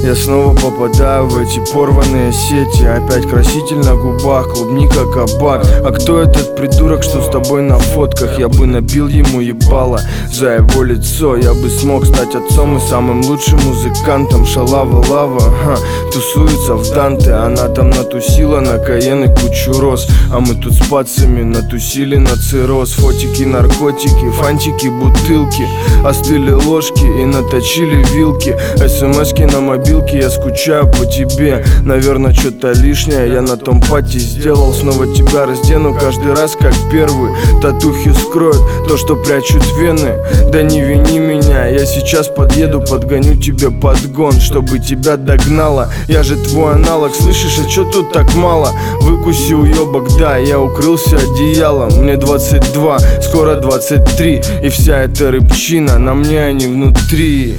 Я снова попадаю в эти порванные сети. Опять краситель на губах, клубника, кабак. А кто этот придурок, что с тобой на фотках? Я бы набил ему ебало за его лицо. Я бы смог стать отцом и самым лучшим музыкантом. Шалава лава, тусуется в Данте. Она там натусила на Каен и кучу роз. А мы тут с пацами натусили на цирроз. Фотики, наркотики, фантики, бутылки. Остыли ложки и наточили вилки. СМСки на мобилке, я скучаю по тебе. Наверное, что-то лишнее я на том пати сделал. Снова тебя раздену каждый раз как первый. Татухи скроют то, что прячут вены. Да не вини меня, я сейчас подъеду, подгоню тебе подгон, чтобы тебя догнало. Я же твой аналог, слышишь, а чё тут так мало? Выкуси уёбок, да, я укрылся одеялом. Мне 22, скоро 23. И вся эта рыбчина на мне, а не внутри.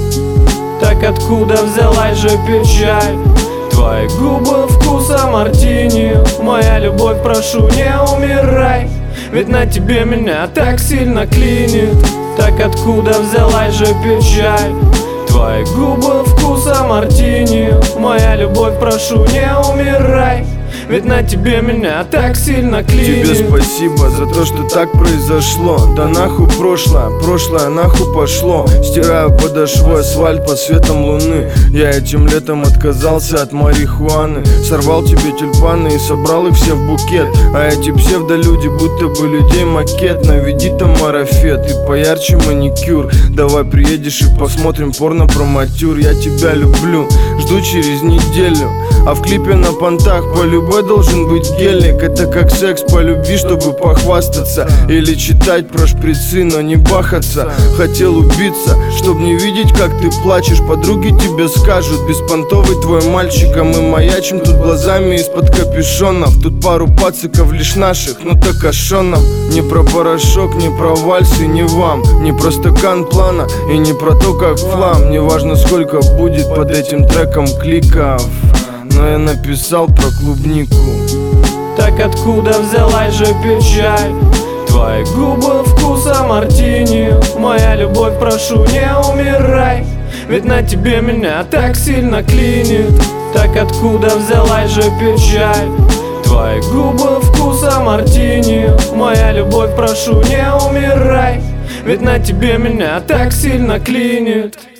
Так откуда взялась же печаль? Твои губы вкуса мартини. Моя любовь, прошу, не умирай, ведь на тебе меня так сильно клинит. Так откуда взялась же печаль? Твои губы вкуса мартини. Моя любовь, прошу, не умирай, ведь на тебе меня так сильно клинит. Тебе спасибо за то, что так произошло. Да нахуй прошлое, прошлое нахуй пошло. Стираю подошву асфальт под светом луны. Я этим летом отказался от марихуаны. Сорвал тебе тюльпаны и собрал их все в букет. А эти псевдолюди будто бы людей макет. Наведи там марафет и поярче маникюр. Давай приедешь и посмотрим порно про матюр. Я тебя люблю, жду через неделю. А в клипе на понтах по любой должен быть гелик. Это как секс по любви, чтобы похвастаться. Или читать про шприцы, но не бахаться. Хотел убиться, чтоб не видеть, как ты плачешь. Подруги тебе скажут: беспонтовый твой мальчик. А мы маячим тут глазами из-под капюшонов. Тут пару пациков лишь наших, но так ошонов. Не про порошок, не про вальсы, не вам. Не про стакан плана и не про то, как флам. Не важно, сколько будет под этим треком кликов, но я написал про клубнику. Так откуда взялась же печаль? Твои губы вкуса мартини. Моя любовь, прошу, не умирай, ведь на тебе меня так сильно клинит. Так откуда взялась же печаль? Твои губы вкуса мартини. Моя любовь, прошу, не умирай, ведь на тебе меня так сильно клинит.